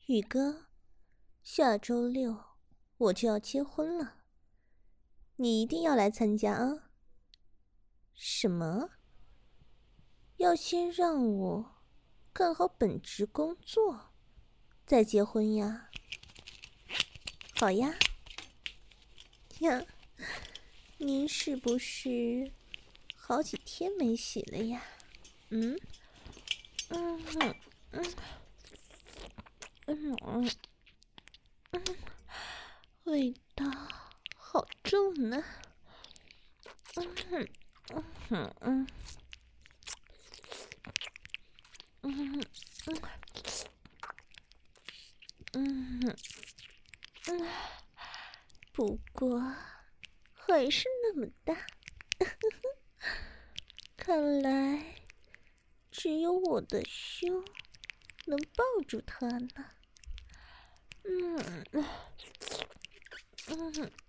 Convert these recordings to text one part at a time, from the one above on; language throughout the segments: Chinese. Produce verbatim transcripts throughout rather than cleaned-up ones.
宇哥，下周六我就要结婚了，你一定要来参加啊！什么？要先让我干好本职工作，再结婚呀？好呀。呀，您是不是好几天没洗了呀？嗯嗯嗯嗯嗯嗯嗯，味道好重呢。嗯嗯嗯嗯嗯嗯嗯，不过还是那么大。看来只有我的胸能抱住它呢。嗯嗯嗯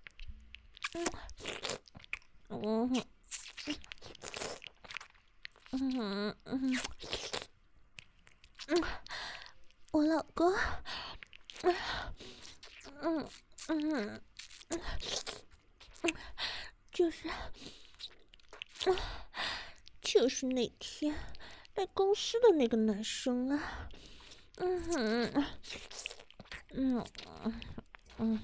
嗯嗯嗯嗯，我老公，嗯嗯嗯嗯，就是就是那天来公司的那个男生啊。嗯嗯嗯嗯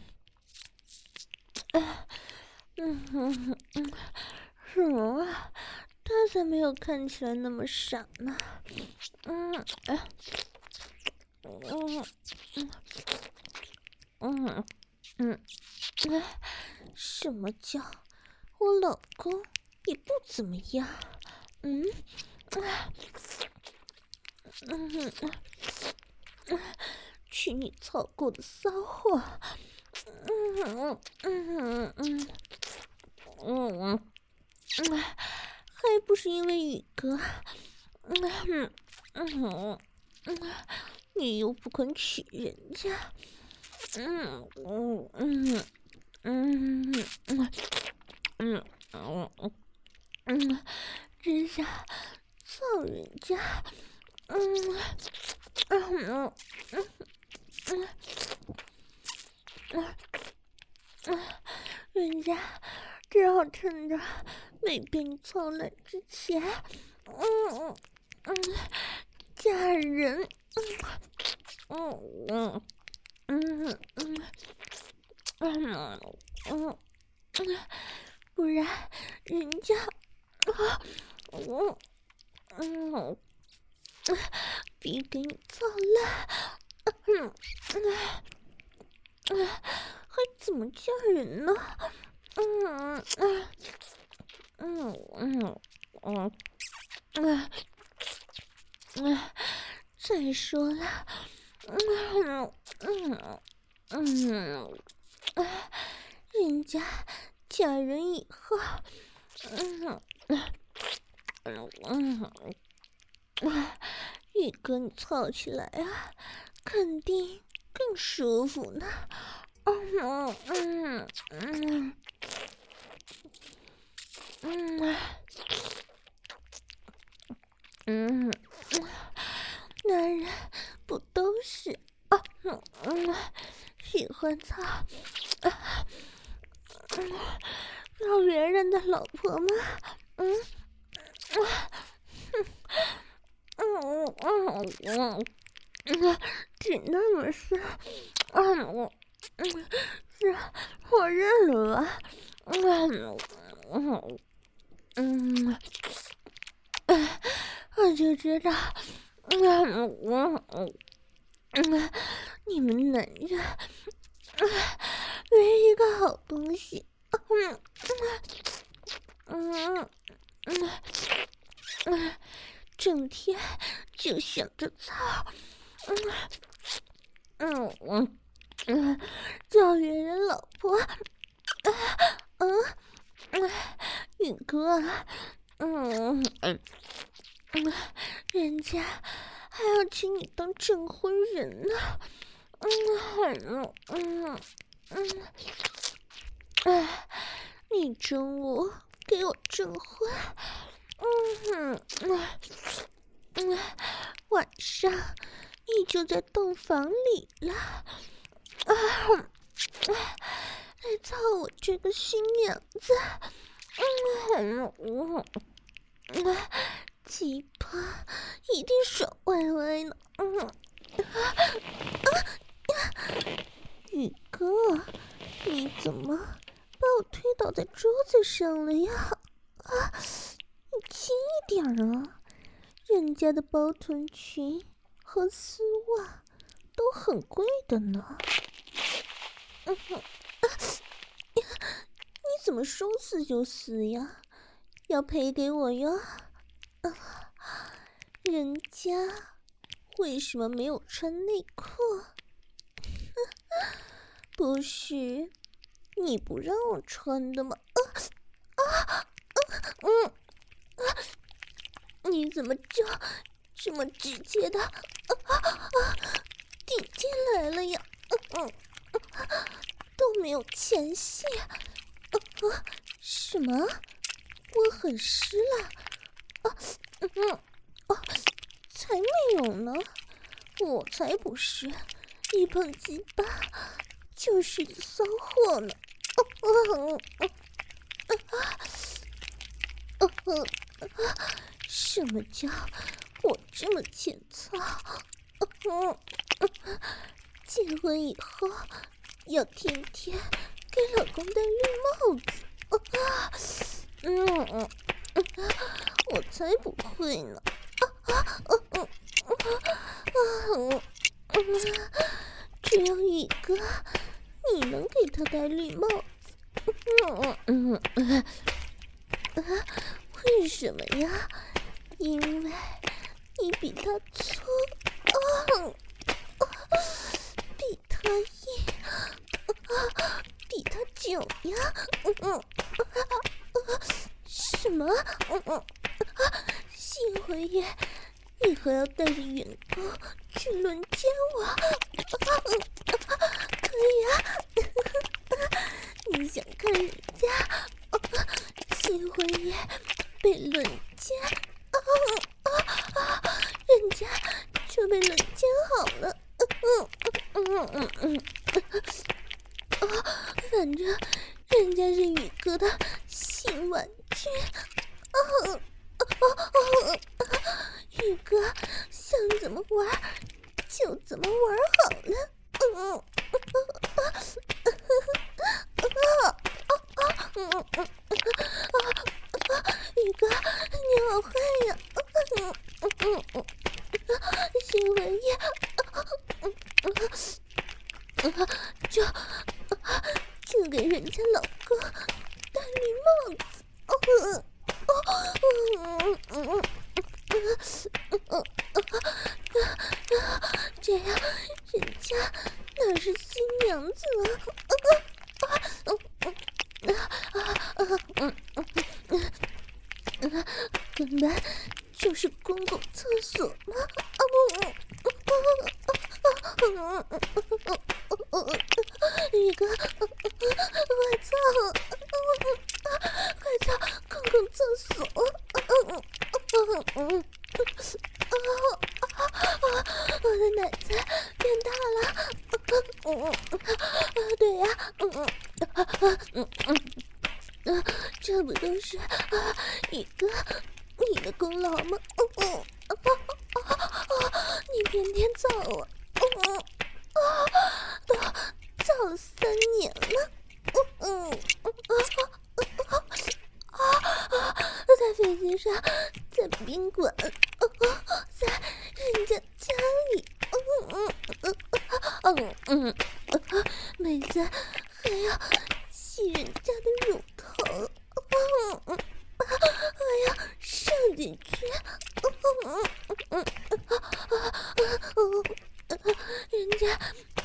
嗯嗯嗯，什么啊？他才没有看起来那么傻呢。嗯嗯嗯嗯嗯嗯，什么叫我老公也不怎么样？嗯嗯嗯，娶你草过的骚货。嗯嗯嗯嗯嗯嗯，还不是因为宇哥。嗯嗯嗯，你又不肯娶人家。嗯嗯嗯嗯嗯嗯嗯嗯，只想操人家。嗯嗯嗯嗯嗯嗯，人家只好趁着没被你操烂之前，嗯嗯，嫁人。嗯嗯嗯嗯嗯嗯嗯，不然人家啊，我嗯必给你操烂。嗯嗯，还怎么嫁人呢？嗯嗯嗯嗯嗯嗯嗯，再说了，嗯嗯嗯嗯，人家嫁人以后，嗯嗯嗯嗯，宇哥你操起来啊，肯定更舒服呢。嗯嗯嗯嗯嗯，男人不都是啊嗯嗯喜欢操啊嗯要别人的老婆吗？嗯嗯嗯嗯嗯嗯，只那么是，嗯我嗯是我认了吧。嗯嗯嗯嗯，我就知道。嗯嗯嗯嗯，你们男人没一个好东西。嗯嗯嗯嗯，整天就想着操。嗯嗯嗯嗯，叫别人老婆。嗯嗯，宇哥，嗯嗯嗯，人家还要请你当证婚人呢。嗯嗯嗯嗯，哎，你中午给我证婚。嗯嗯嗯，晚上你就在洞房里了。啊！来操我这个新娘子！嗯嗯嗯，鸡巴一定爽歪歪呢。嗯啊啊！宇哥，你怎么把我推倒在桌子上了呀？啊，你轻一点啊！人家的包臀裙和丝袜都很贵的呢。嗯哼，啊，你怎么说撕就撕呀？要赔给我哟！啊，人家为什么没有穿内裤？不是你不让我穿的吗？啊啊嗯啊！你怎么就这么直接的啊啊顶进来了呀？嗯嗯，都没有前戏。啊啊！什么？我很湿了？啊嗯啊，才没有呢！我才不是，一碰鸡巴就是骚货呢！啊啊啊啊！什么叫我这么欠操？嗯嗯，结婚以后要天天给老公戴绿帽子。啊，嗯嗯嗯，我才不会呢！啊啊嗯嗯嗯嗯，只有宇哥，你能给他戴绿帽子。嗯嗯嗯嗯，为什么呀？因为你比他粗，啊啊，比他硬，啊，比他久呀。嗯嗯啊，什么？嗯嗯啊，幸会也以后要带着员工去轮奸我。啊啊，可以啊。你想看人家啊幸会也被轮奸？啊啊啊！人家就被轮奸好了。嗯嗯嗯嗯嗯啊，反正人家是宇哥的新玩具。啊啊啊！宇哥想怎么玩就怎么玩好了。嗯啊啊啊啊！嗯嗯嗯啊！宇哥，你好坏呀！嗯嗯嗯嗯，新闻也，嗯嗯，就就给人家老公戴绿帽子。嗯嗯嗯嗯嗯嗯，这样人家哪是新娘子啊？啊啊嗯啊啊嗯嗯嗯，根本就是公共厕所嘛！啊不，嗯嗯嗯，宇哥，我操！快操，公共厕所！嗯嗯嗯嗯啊！我的奶子变大了！嗯嗯，对呀，嗯嗯嗯嗯嗯，这不都是啊宇哥你的功劳吗？嗯嗯啊啊！你天天造我，嗯啊，都造了三年了，嗯嗯啊啊啊！在飞机上，在宾馆，啊，在人家家里，嗯嗯嗯嗯嗯，妹子还要吸人家的乳头，嗯嗯，还要上进去，嗯嗯嗯嗯，人家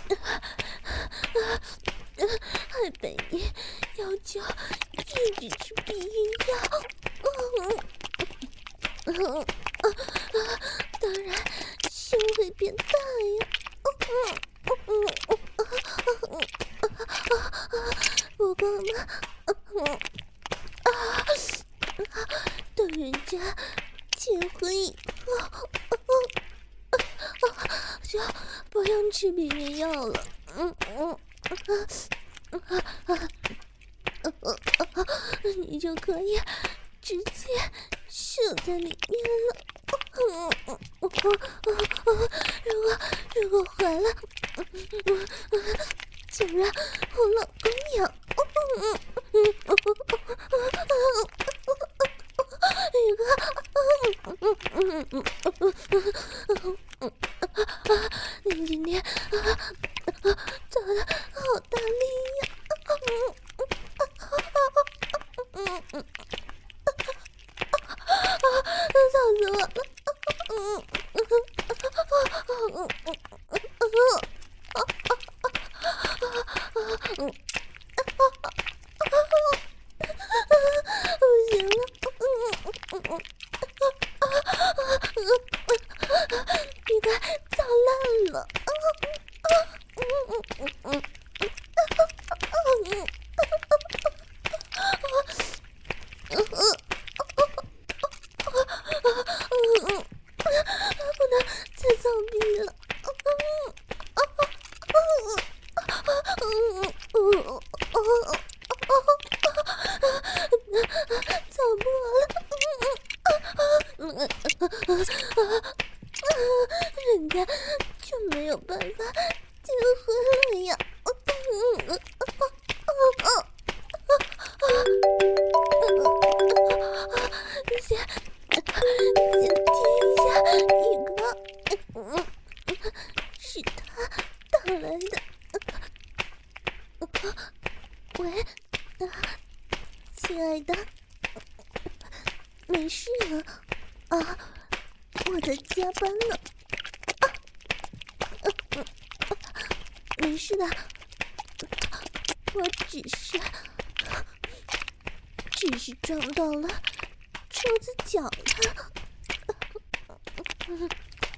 还被你要求一直吃避孕药，嗯嗯嗯，当然胸会变大呀，嗯嗯嗯嗯嗯，不过嘛，嗯啊，等人家结婚以后，就不用吃避孕药了。嗯嗯啊啊啊啊啊！你就可以直接射在里面了。嗯嗯嗯嗯，如果如果怀了，就让我老公养。嗯嗯嗯嗯宇哥，嗯嗯嗯嗯嗯，你今天造的好大力呀！嗯嗯嗯，操死我了！嗯嗯嗯嗯嗯嗯。不行了，嗯嗯嗯，你快造烂了，嗯嗯嗯嗯嗯嗯，不能再造逼了，嗯嗯嗯嗯。造破了，人家就没有办法结婚了呀！先先听一下一个，是他打来的。喂，亲爱的。没事啊，啊，我在加班呢，啊，呃呃、没事的，我只是，只是撞到了桌子角了，嗯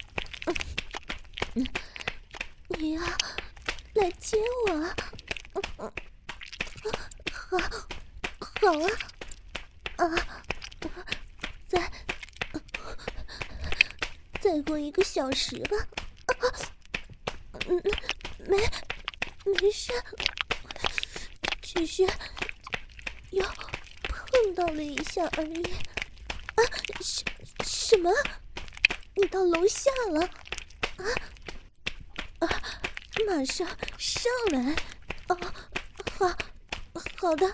嗯，你要来接我啊？嗯嗯，好，好啊，啊。再再过一个小时吧，啊，嗯，没没事，只是又碰到了一下而已。啊，什什么？你到楼下了？啊啊，马上上来。哦，好，好的。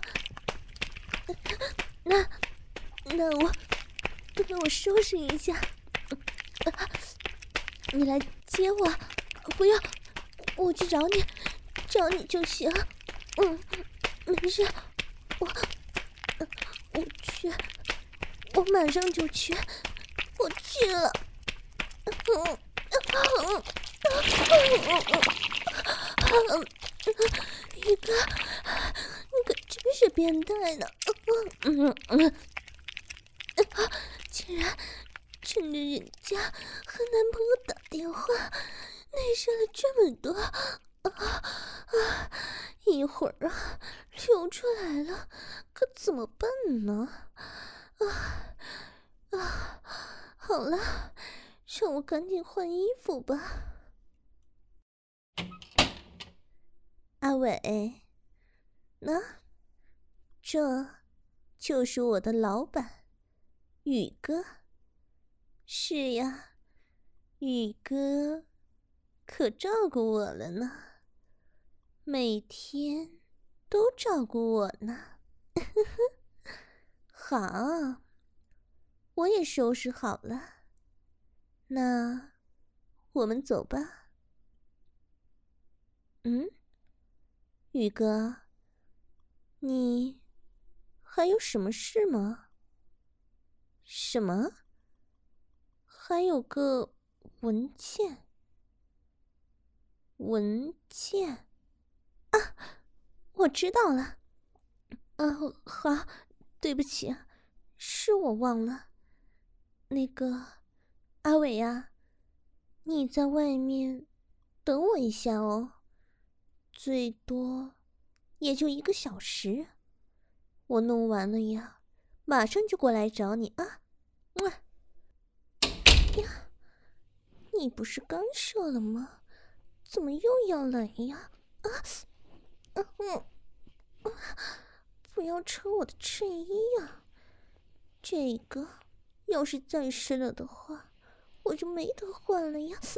那那我。那我收拾一下，你来接我，不要，我去找你，找你就行。嗯，没事，我我去，我马上就去，我去了。嗯嗯嗯，宇哥，你可真是变态呢！嗯嗯嗯。竟然趁着人家和男朋友打电话，内射了这么多啊啊！一会儿啊流出来了，可怎么办呢？啊啊！好了，让我赶紧换衣服吧。阿伟，那这就是我的老板。宇哥，是呀，宇哥可照顾我了呢，每天都照顾我呢。好，我也收拾好了，那我们走吧。嗯，宇哥，你还有什么事吗？什么？还有个文件？文件？啊，我知道了。嗯，好，对不起，是我忘了。那个，阿伟呀，你在外面等我一下哦，最多也就一个小时。我弄完了呀，马上就过来找你啊。嗯，呀，你不是刚说了吗？ 怎么又要来呀？啊，嗯，不要扯我的衬衣呀！这个要是再湿了的话，我就没得换了呀！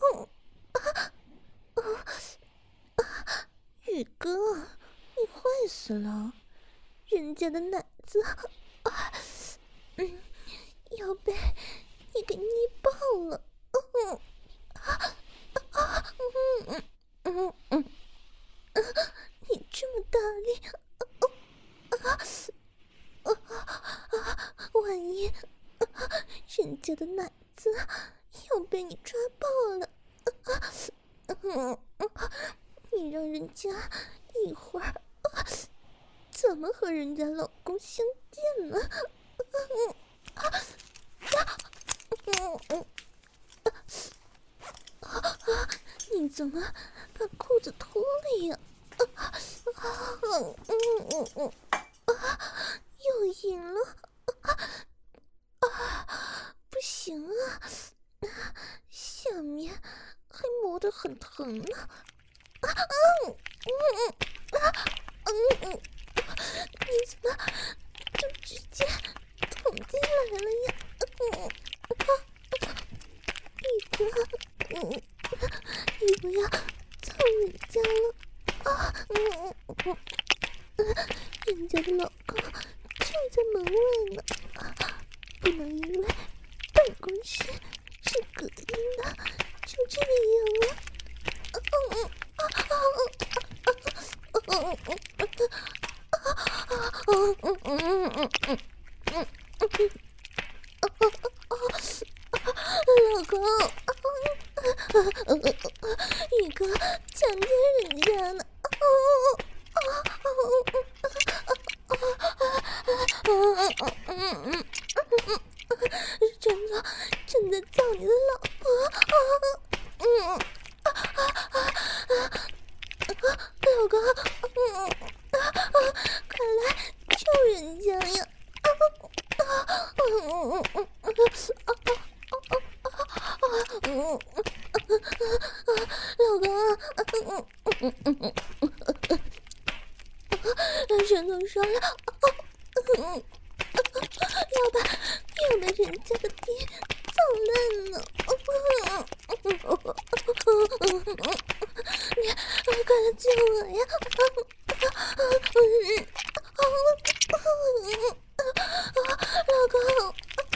宇哥，你坏死了！人家的奶子，啊，嗯，要被你给捏爆了！嗯，啊啊，嗯嗯嗯嗯，你这么大力，啊啊啊！万一人家的奶子要被你抓爆了，嗯，你让人家一会儿怎么和人家老公相见呢？嗯嗯嗯啊！你怎么把裤子脱了呀？啊啊嗯嗯嗯啊！又赢了！啊啊！不行啊，下面还磨得很疼呢。啊嗯嗯啊嗯嗯，你怎么就直接捅进来了呀？嗯啊，宇哥，嗯，你不要操人家了啊！嗯嗯嗯，人家的老公就在门外呢，不能因为办公室是隔音的就这样啊！嗯嗯啊啊啊啊啊啊！嗯嗯嗯嗯嗯嗯嗯老公，宇哥强奸人家呢！真的真的造你的老婆！嗯，老公，嗯，快来救人家呀！嗯嗯嗯，老公，嗯嗯嗯嗯，舌头上了，嗯，要把要把人家的逼造烂了，嗯嗯嗯，你快来救我呀！嗯老公，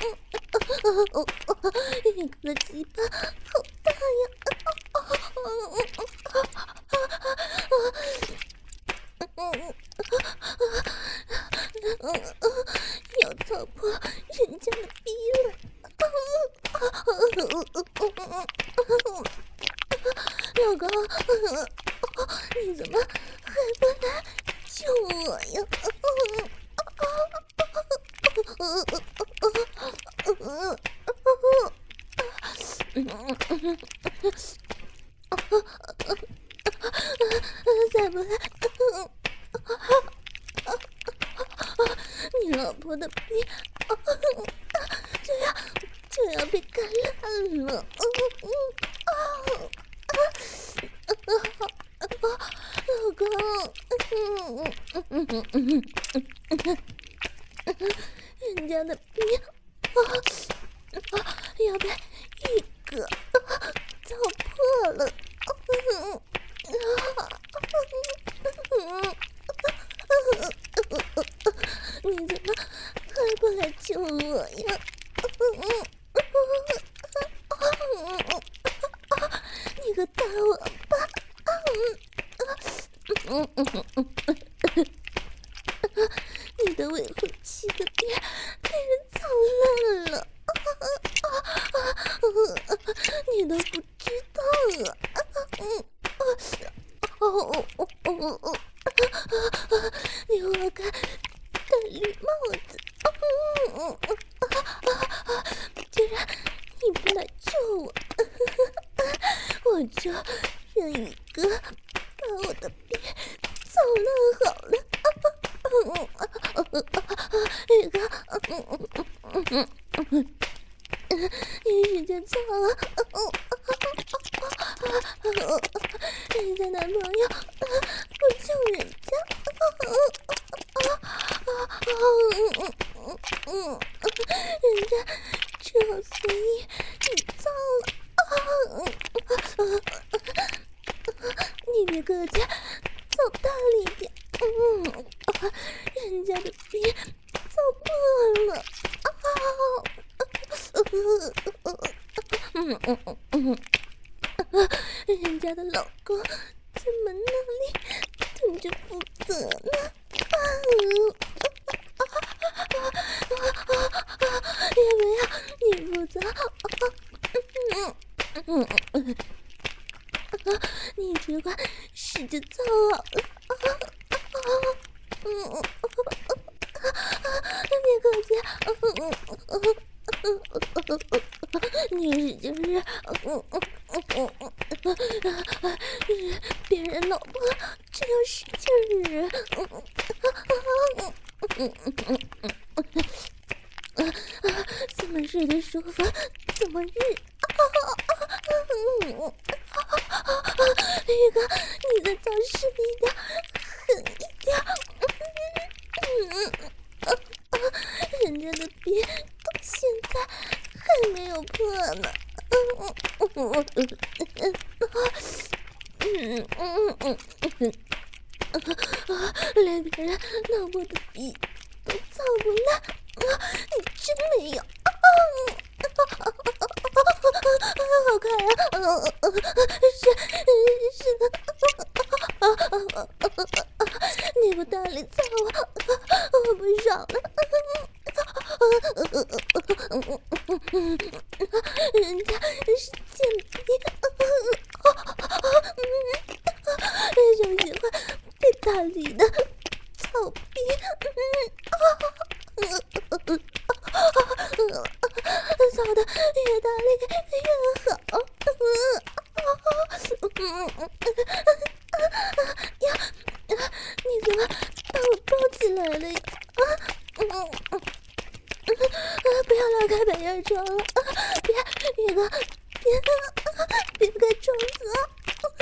你的鸡巴好大呀！要操破人家的逼了！老公，你怎么还不来救我呀？再不来，你老婆的逼就要就要被干烂了！老公，人家的逼要被一哥操破了！你怎么还不来救我呀？你个大王八！你的未婚妻的逼被人操烂了！你都不知道啊！哦哦哦哦！你活该戴绿帽子！既然你不来救我，我就让宇哥把我的逼操烂好了！宇哥， 你使劲操啊！人家男朋友不救人家，人家只好随意你操了。你别客气，操大力点。嗯，人家的逼操破了。嗯嗯嗯嗯，人家的老公怎么那里蹲着负责呢？要不要你负责？嗯嗯，你只管使劲操好了。嗯，别客气。你使劲是，嗯嗯嗯嗯，别人老婆只有使劲儿，嗯嗯嗯嗯嗯，怎么睡得舒服怎么日。宇哥，你再早使一点，狠一点。人家的逼到现在还没有破呢。嗯嗯嗯嗯嗯，连别人老婆的逼都操不烂，你真没有。好看呀！是是的，你不大力操我，我不爽了。人家是贱逼，就喜欢被大力的操逼。操的越大力越好。呀，你怎么把我抱起来了呀？不要拉开百叶窗了，别，宇哥，别，别开窗子啊！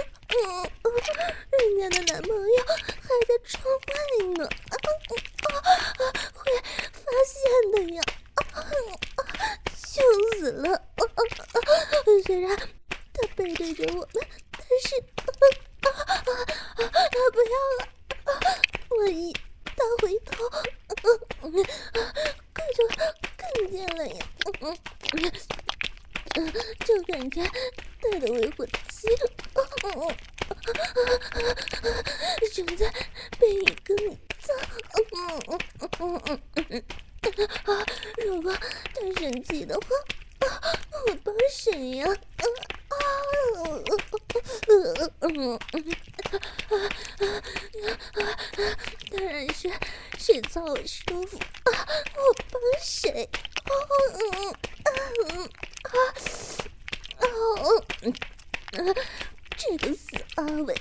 人家的男朋友还在窗外呢，会发现的呀！羞死了！虽然他背对着我们，但是不要了！我一大回头，可就看见了呀！就看见他的未婚妻正在被一个你操。如果他生气的话，我帮谁呀？当然是谁操我舒服，我帮谁。这个死阿伟，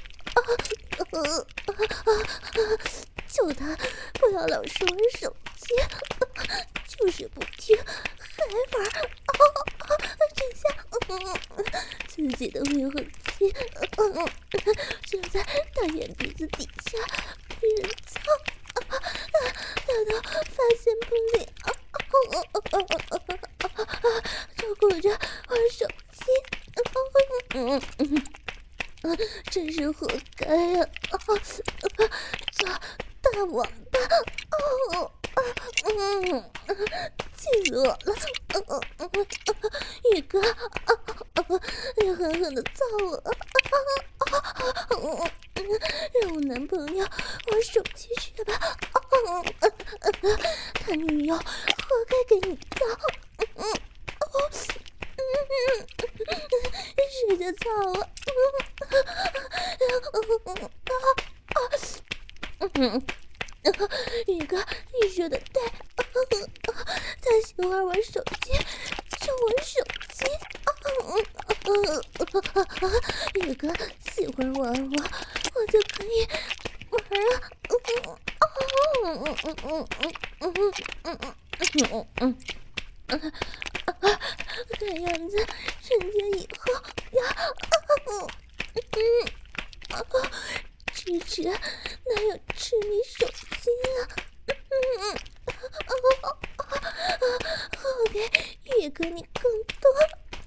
求他不要老是玩手机，就是不听，还玩。这下自己的未婚妻就在他眼鼻子底下被人操，他都发现不了，就顾着玩手机。真是活该呀！做大王八，嗯，气死我了！宇哥，你狠狠的操我，让我男朋友玩手机去吧，他女友活该给你操。使劲操我！宇哥，你说的对，他喜欢玩手机就玩手机。宇哥喜欢玩我，我就可以玩啊。可以样子成家以后要嗯嗯支持哪有痴迷手心啊，嗯我给宇哥你更多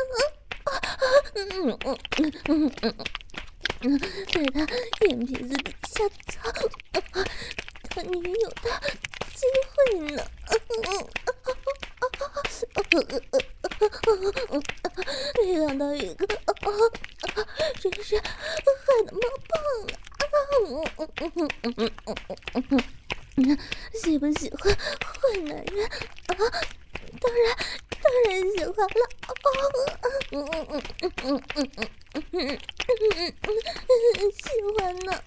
嗯嗯嗯嗯嗯在他眼皮子底下操他女友的机会呢，没想到宇哥真是害得冒泡了。喜不喜欢坏男人啊？当然当然喜欢了。嗯嗯嗯嗯嗯嗯嗯嗯喜欢呢。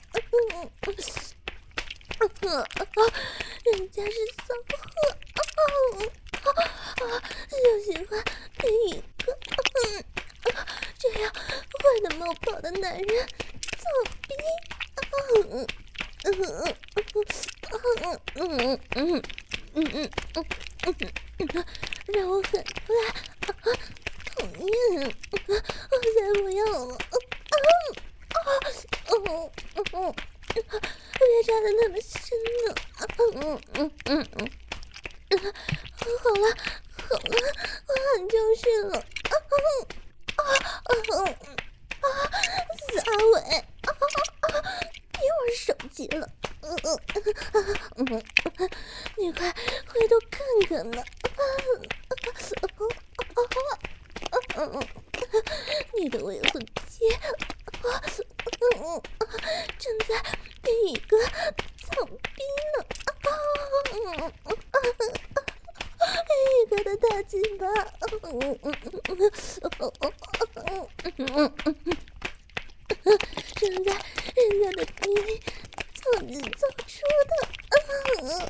人家是骚货，就喜欢被一个这样坏的冒泡的男人操逼。嗯嗯嗯嗯嗯嗯嗯嗯，让我狠出来，讨厌，我才不要了。嗯嗯别扎的那么深呢。嗯嗯嗯嗯好了好了，我喊就是了。撒尾，别玩手机了。你快回头看看呢。你的未婚妻正在被一个操逼呢。一个的大鸡巴正在人家的逼里操进操出的。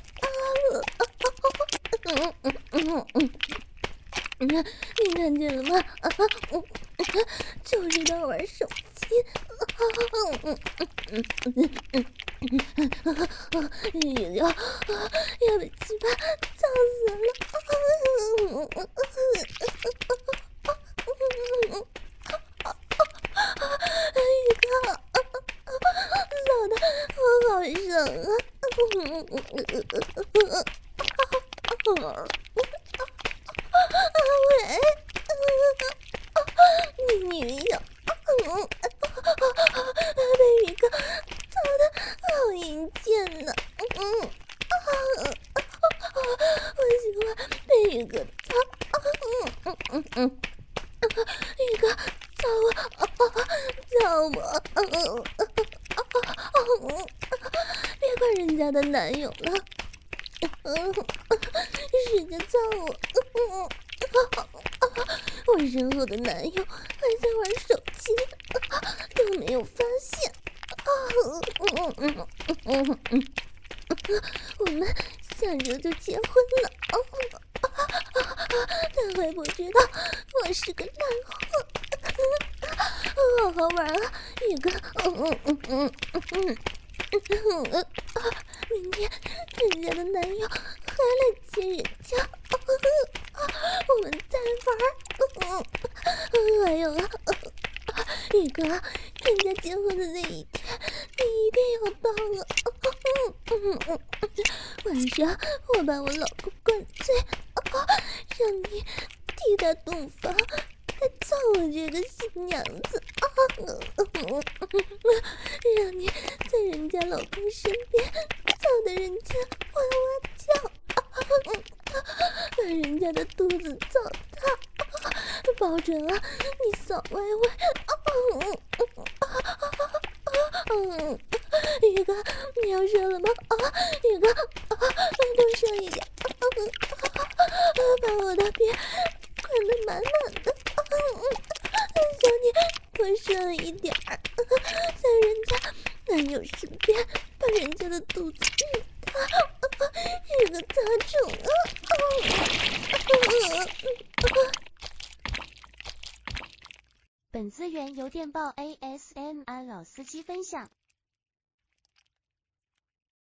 你看见了吗？就知道玩手机。也要要被鸡巴操死了。宇哥，操的我好爽啊。喂，你女友被宇哥操的好淫贱呢。嗯，我喜欢被宇哥操。嗯嗯嗯宇哥操我，操我。别管人家的男友了。使劲操我。我身后的男友还在玩手机，都没有发现。我们下周就结婚了。他还不知道我是个烂货。好好玩啊，宇哥。明天人家的男友还来接人家，我们再玩。还有啊，宇哥，人家结婚的那一天你一定要到了。晚上我把我老公灌醉，让你替他洞房，来操我这个新娘子。让你在人家老公身边操得人家哇哇叫，把人家的肚子操大，保准啊你扫歪歪。宇哥，你要射了吗？宇哥，多射一点，把我的边灌得满满的。求你多射一点儿，在人家男友身边把人家的肚子运大，这个杂种啊！ 本资源由电报 A S M R 老司机分享。